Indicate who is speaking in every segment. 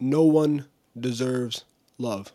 Speaker 1: No one deserves love.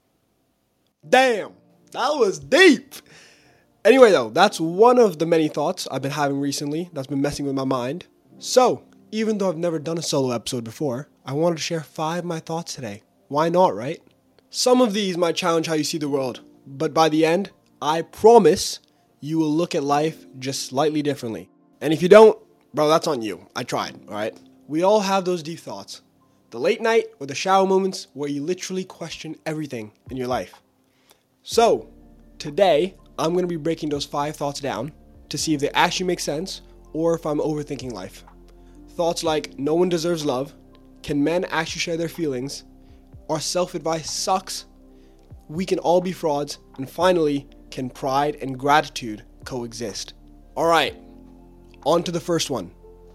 Speaker 1: Damn, that was deep. Anyway, though, that's one of the many thoughts I've been having recently that's been messing with my mind. So, even though I've never done a solo episode before, I wanted to share 5 of my thoughts today. Why not, right? Some of these might challenge how you see the world, but by the end, I promise you will look at life just slightly differently. And if you don't, bro, that's on you. I tried, alright? We all have those deep thoughts. The late night or the shower moments where you literally question everything in your life. So, today, I'm going to be breaking those 5 thoughts down to see if they actually make sense or if I'm overthinking life. Thoughts like, no one deserves love, can men actually share their feelings, our self-advice sucks, we can all be frauds, and finally, can pride and gratitude coexist? Alright, on to the first one.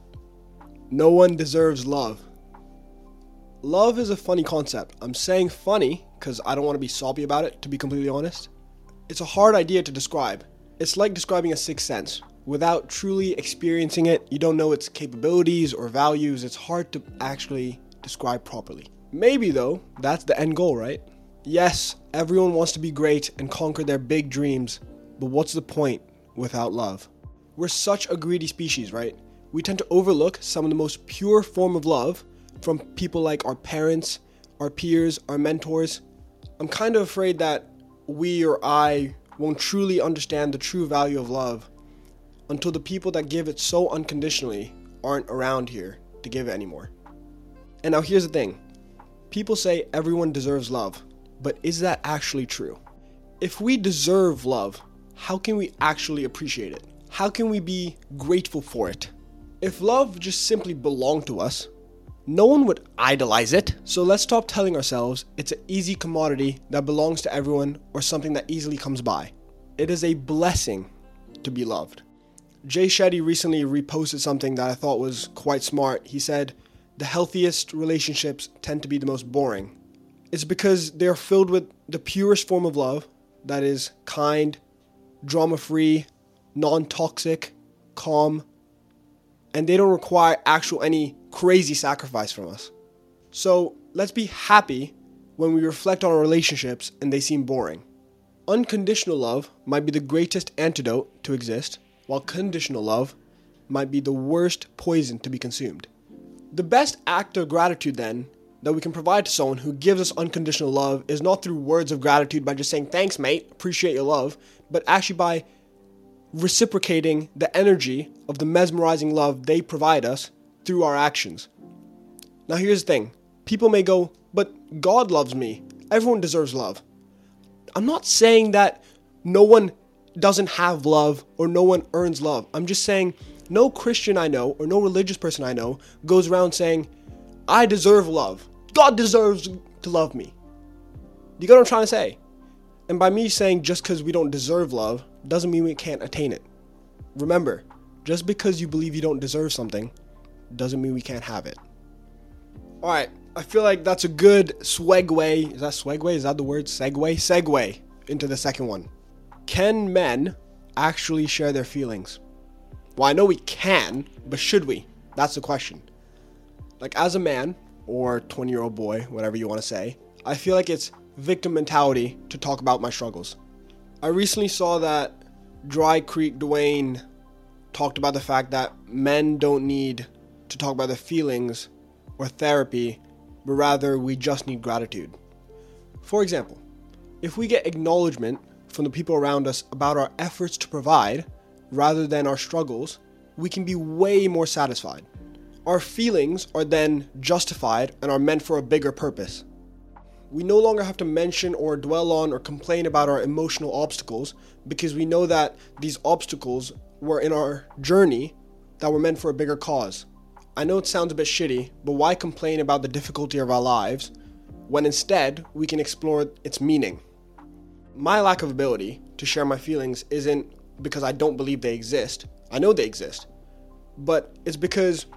Speaker 1: No one deserves love. Love is a funny concept. I'm saying funny because I don't want to be soppy about it, to be completely honest. It's a hard idea to describe. It's like describing a sixth sense. Without truly experiencing it, you don't know its capabilities or values. It's hard to actually describe properly. Maybe though, that's the end goal, right? Yes, everyone wants to be great and conquer their big dreams, but what's the point without love? We're such a greedy species, right? We tend to overlook some of the most pure form of love from people like our parents, our peers, our mentors. I'm kind of afraid that we or I won't truly understand the true value of love until the people that give it so unconditionally aren't around here to give it anymore. And now here's the thing. People say everyone deserves love, but is that actually true? If we deserve love, how can we actually appreciate it? How can we be grateful for it? If love just simply belonged to us, no one would idolize it. So let's stop telling ourselves it's an easy commodity that belongs to everyone or something that easily comes by. It is a blessing to be loved. Jay Shetty recently reposted something that I thought was quite smart. He said, the healthiest relationships tend to be the most boring. It's because they're filled with the purest form of love that is kind, drama-free, non-toxic, calm, and they don't require any crazy sacrifice from us. So let's be happy when we reflect on our relationships and they seem boring. Unconditional love might be the greatest antidote to exist, while conditional love might be the worst poison to be consumed. The best act of gratitude then that we can provide to someone who gives us unconditional love is not through words of gratitude by just saying thanks mate, appreciate your love, but actually by reciprocating the energy of the mesmerizing love they provide us through our actions. Now here's the thing. People may go, but God loves me. Everyone deserves love. I'm not saying that no one doesn't have love or no one earns love. I'm just saying no Christian I know or no religious person I know goes around saying, I deserve love. God deserves to love me. You get what I'm trying to say? And by me saying just because we don't deserve love doesn't mean we can't attain it. Remember, just because you believe you don't deserve something doesn't mean we can't have it. Alright, I feel like that's a good segue. Is that segue? Is that the word? Segue into the second one. Can men actually share their feelings? Well, I know we can, but should we? That's the question. Like as a man, or 20-year-old boy, whatever you want to say, I feel like it's victim mentality to talk about my struggles. I recently saw that Dry Creek Dwayne talked about the fact that men don't need to talk about their feelings or therapy, but rather we just need gratitude. For example, if we get acknowledgement from the people around us about our efforts to provide, rather than our struggles, we can be way more satisfied. Our feelings are then justified and are meant for a bigger purpose. We no longer have to mention or dwell on or complain about our emotional obstacles because we know that these obstacles were in our journey that were meant for a bigger cause. I know it sounds a bit shitty, but why complain about the difficulty of our lives when instead we can explore its meaning? My lack of ability to share my feelings isn't because I don't believe they exist. I know they exist. But it's because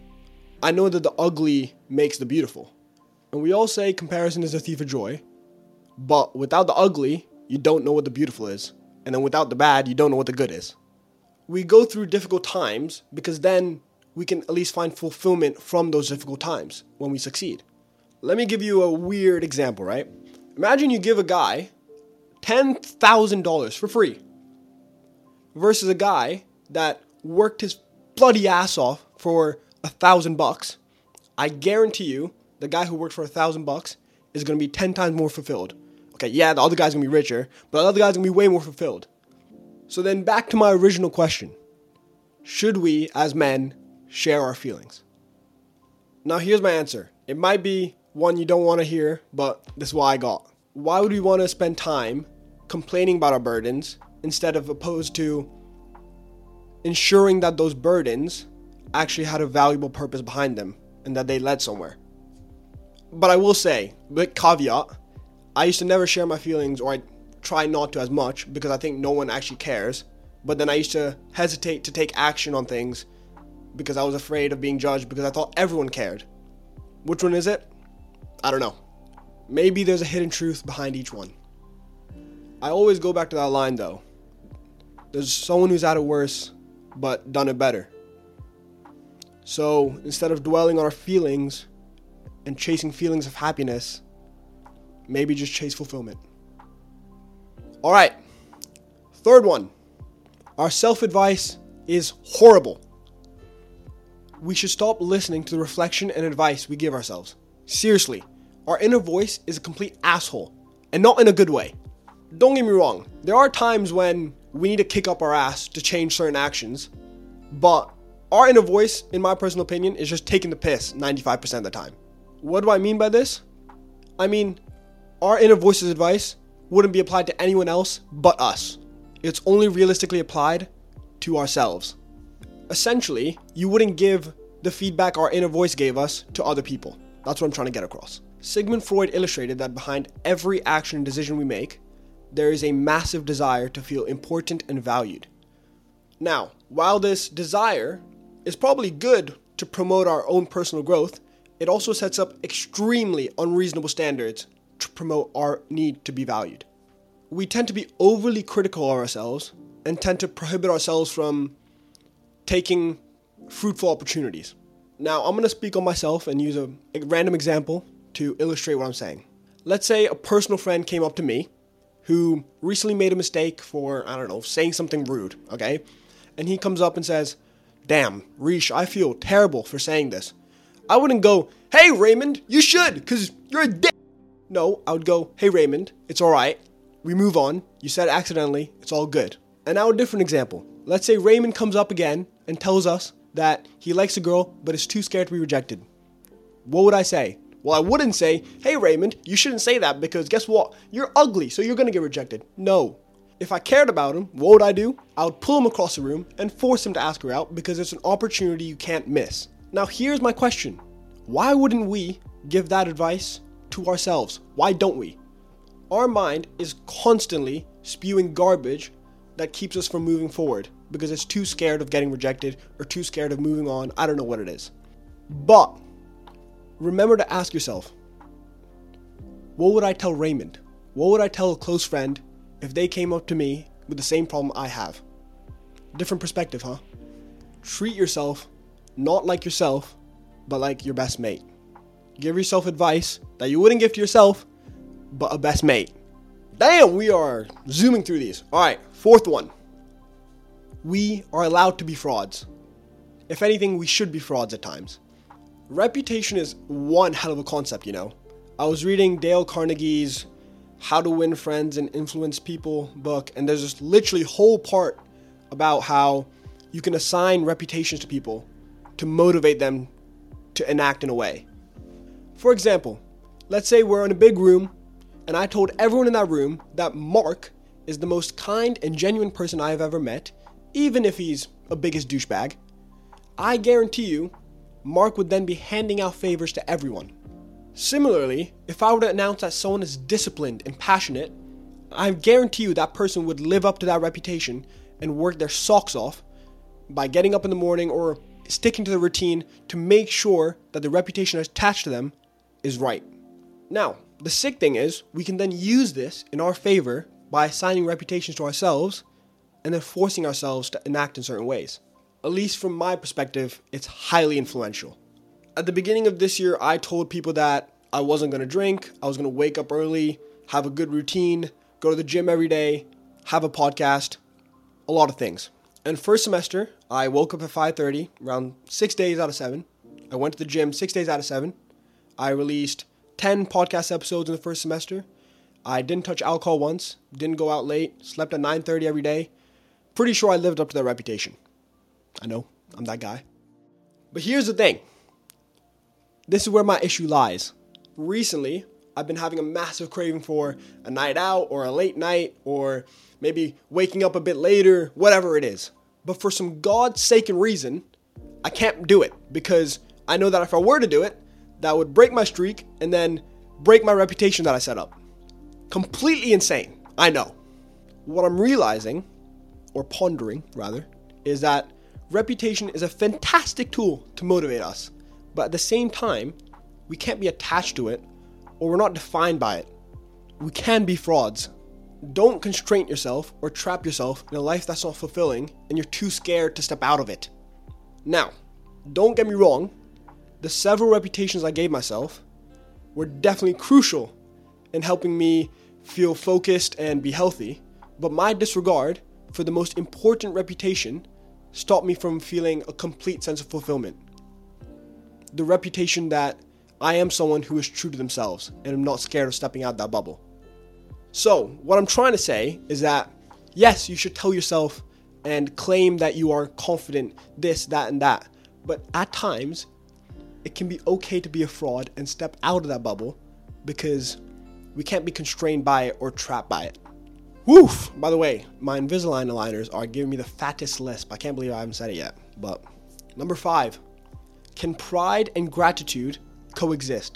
Speaker 1: I know that the ugly makes the beautiful. And we all say comparison is the thief of joy. But without the ugly, you don't know what the beautiful is. And then without the bad, you don't know what the good is. We go through difficult times because then we can at least find fulfillment from those difficult times when we succeed. Let me give you a weird example, right? Imagine you give a guy $10,000 for free versus a guy that worked his bloody ass off for $1,000. I guarantee you, the guy who worked for $1,000 is going to be 10 times more fulfilled. Okay, yeah, the other guy's going to be richer, but the other guy's going to be way more fulfilled. So then back to my original question. Should we, as men, share our feelings? Now here's my answer. It might be one you don't want to hear, but this is what I got. Why would we want to spend time complaining about our burdens instead of opposed to ensuring that those burdens actually had a valuable purpose behind them and that they led somewhere? But I will say, with caveat, I used to never share my feelings, or I try not to as much because I think no one actually cares. But then I used to hesitate to take action on things because I was afraid of being judged because I thought everyone cared. Which one is it? I don't know. Maybe there's a hidden truth behind each one. I always go back to that line though. There's someone who's had it worse, but done it better. So instead of dwelling on our feelings and chasing feelings of happiness, maybe just chase fulfillment. Alright, third one. Our self-advice is horrible. We should stop listening to the reflection and advice we give ourselves. Seriously, our inner voice is a complete asshole, and not in a good way. Don't get me wrong, there are times when we need to kick up our ass to change certain actions, but our inner voice, in my personal opinion, is just taking the piss 95% of the time. What do I mean by this? I mean, our inner voice's advice wouldn't be applied to anyone else but us. It's only realistically applied to ourselves. Essentially, you wouldn't give the feedback our inner voice gave us to other people. That's what I'm trying to get across. Sigmund Freud illustrated that behind every action and decision we make, there is a massive desire to feel important and valued. Now, while this desire is probably good to promote our own personal growth, it also sets up extremely unreasonable standards to promote our need to be valued. We tend to be overly critical of ourselves and tend to prohibit ourselves from taking fruitful opportunities. Now, I'm going to speak on myself and use a random example to illustrate what I'm saying. Let's say a personal friend came up to me who recently made a mistake for, saying something rude, okay? And he comes up and says, "Damn, Rish, I feel terrible for saying this." I wouldn't go, "Hey, Raymond, you should, because you're a dick." No, I would go, "Hey, Raymond, it's alright. We move on. You said it accidentally. It's all good." And now a different example. Let's say Raymond comes up again and tells us that he likes a girl but is too scared to be rejected. What would I say? Well, I wouldn't say, "Hey, Raymond, you shouldn't say that because guess what? You're ugly, so you're going to get rejected." No. If I cared about him, what would I do? I would pull him across the room and force him to ask her out because it's an opportunity you can't miss. Now, here's my question. Why wouldn't we give that advice to ourselves? Why don't we? Our mind is constantly spewing garbage that keeps us from moving forward because it's too scared of getting rejected or too scared of moving on. I don't know what it is. But remember to ask yourself, what would I tell Raymond? What would I tell a close friend if they came up to me with the same problem I have? Different perspective, huh? Treat yourself not like yourself, but like your best mate. Give yourself advice that you wouldn't give to yourself, but a best mate. Damn, we are zooming through these. Alright, fourth one. We are allowed to be frauds. If anything, we should be frauds at times. Reputation is one hell of a concept, you know. I was reading Dale Carnegie's How to Win Friends and Influence People book, and there's this literally whole part about how you can assign reputations to people to motivate them to enact in a way. For example, let's say we're in a big room and I told everyone in that room that Mark is the most kind and genuine person I have ever met, even if he's a biggest douchebag. I guarantee you, Mark would then be handing out favors to everyone. Similarly, if I were to announce that someone is disciplined and passionate, I guarantee you that person would live up to that reputation and work their socks off by getting up in the morning or sticking to the routine to make sure that the reputation attached to them is right. Now, the sick thing is, we can then use this in our favor by assigning reputations to ourselves and then forcing ourselves to enact in certain ways. At least from my perspective, it's highly influential. At the beginning of this year, I told people that I wasn't going to drink. I was going to wake up early, have a good routine, go to the gym every day, have a podcast, a lot of things. And first semester, I woke up at 5:30, around 6 days out of 7. I went to the gym 6 days out of 7. I released 10 podcast episodes in the first semester. I didn't touch alcohol once, didn't go out late, slept at 9:30 every day. Pretty sure I lived up to that reputation. I know, I'm that guy. But here's the thing. This is where my issue lies. Recently, I've been having a massive craving for a night out or a late night or maybe waking up a bit later, whatever it is. But for some God-saken reason, I can't do it because I know that if I were to do it, that would break my streak and then break my reputation that I set up. Completely insane, I know. What I'm realizing, or pondering rather, is that reputation is a fantastic tool to motivate us. But at the same time, we can't be attached to it or we're not defined by it. We can be frauds. Don't constrain yourself or trap yourself in a life that's not fulfilling and you're too scared to step out of it. Now, don't get me wrong, the several reputations I gave myself were definitely crucial in helping me feel focused and be healthy, but my disregard for the most important reputation stopped me from feeling a complete sense of fulfillment. The reputation that I am someone who is true to themselves and am not scared of stepping out that bubble. So, what I'm trying to say is that, yes, you should tell yourself and claim that you are confident, this, that, and that. But at times, it can be okay to be a fraud and step out of that bubble because we can't be constrained by it or trapped by it. Woof! By the way, my Invisalign aligners are giving me the fattest lisp. I can't believe I haven't said it yet. But, number 5. Can pride and gratitude coexist?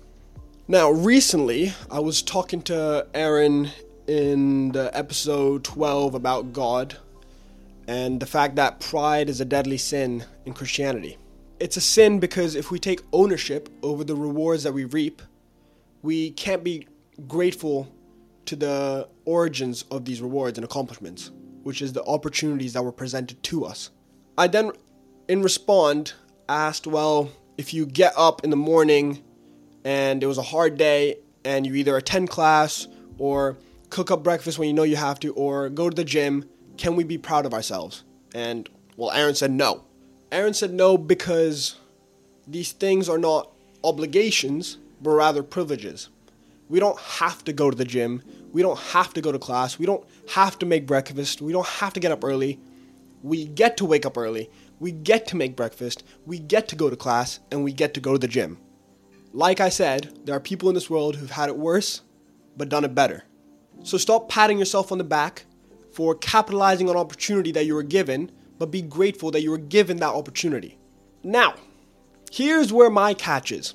Speaker 1: Now, recently, I was talking to Aaron in the episode 12 about God and the fact that pride is a deadly sin in Christianity. It's a sin because if we take ownership over the rewards that we reap, we can't be grateful to the origins of these rewards and accomplishments, which is the opportunities that were presented to us. I then, in response, asked, well, if you get up in the morning and it was a hard day and you either attend class or cook up breakfast when you know you have to or go to the gym, can we be proud of ourselves? And, well, Aaron said no. Aaron said no because these things are not obligations, but rather privileges. We don't have to go to the gym. We don't have to go to class. We don't have to make breakfast. We don't have to get up early. We get to wake up early. We get to make breakfast. We get to go to class. And we get to go to the gym. Like I said, there are people in this world who've had it worse, but done it better. So stop patting yourself on the back for capitalizing on opportunity that you were given, but be grateful that you were given that opportunity. Now, here's where my catch is.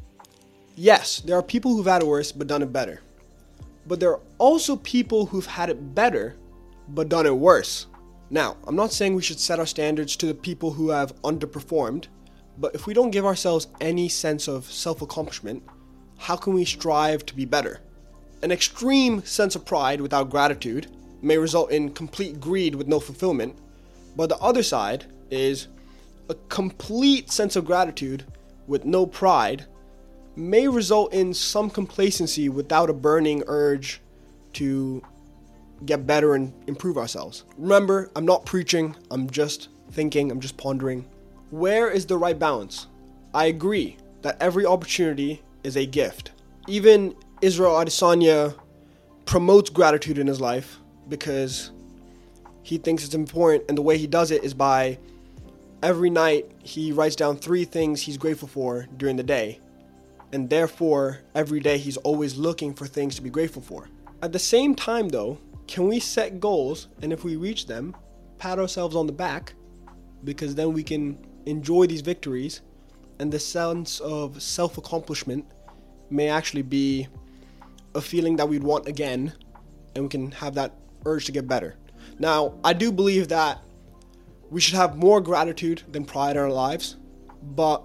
Speaker 1: Yes, there are people who've had it worse, but done it better. But there are also people who've had it better, but done it worse. Now, I'm not saying we should set our standards to the people who have underperformed, but if we don't give ourselves any sense of self-accomplishment, how can we strive to be better? An extreme sense of pride without gratitude may result in complete greed with no fulfillment, but the other side is a complete sense of gratitude with no pride may result in some complacency without a burning urge to get better and improve ourselves. Remember, I'm not preaching, I'm just thinking, I'm just pondering. Where is the right balance? I agree that every opportunity is a gift. Even Israel Adesanya promotes gratitude in his life because he thinks it's important, and the way he does it is by every night he writes down 3 things he's grateful for during the day, and therefore every day he's always looking for things to be grateful for. At the same time though, can we set goals, and if we reach them, pat ourselves on the back, because then we can enjoy these victories, and the sense of self-accomplishment may actually be a feeling that we'd want again, and we can have that urge to get better. Now, I do believe that we should have more gratitude than pride in our lives, but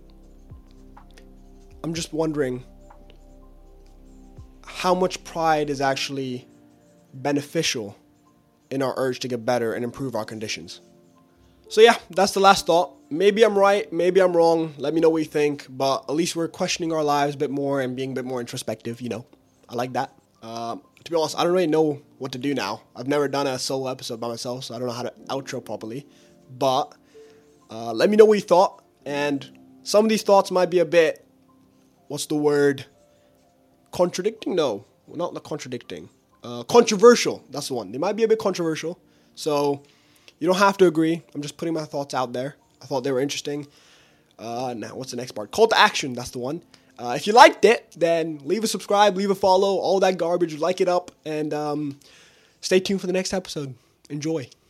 Speaker 1: I'm just wondering how much pride is actually beneficial in our urge to get better and improve our conditions. So yeah, that's the last thought. maybe I'm right, maybe I'm wrong. Let me know what you think. But at least we're questioning our lives a bit more and being a bit more introspective, I like that. To be honest, I don't really know what to do now. I've never done a solo episode by myself, so I don't know how to outro properly. But let me know what you thought. And some of these thoughts might be a bit, what's the word? Contradicting? No, not contradicting. Controversial. That's the one. They might be a bit controversial. So you don't have to agree. I'm just putting my thoughts out there. I thought they were interesting. Now, what's the next part? Call to action. That's the one. If you liked it, then leave a subscribe, leave a follow, all that garbage. Like it up, and stay tuned for the next episode. Enjoy.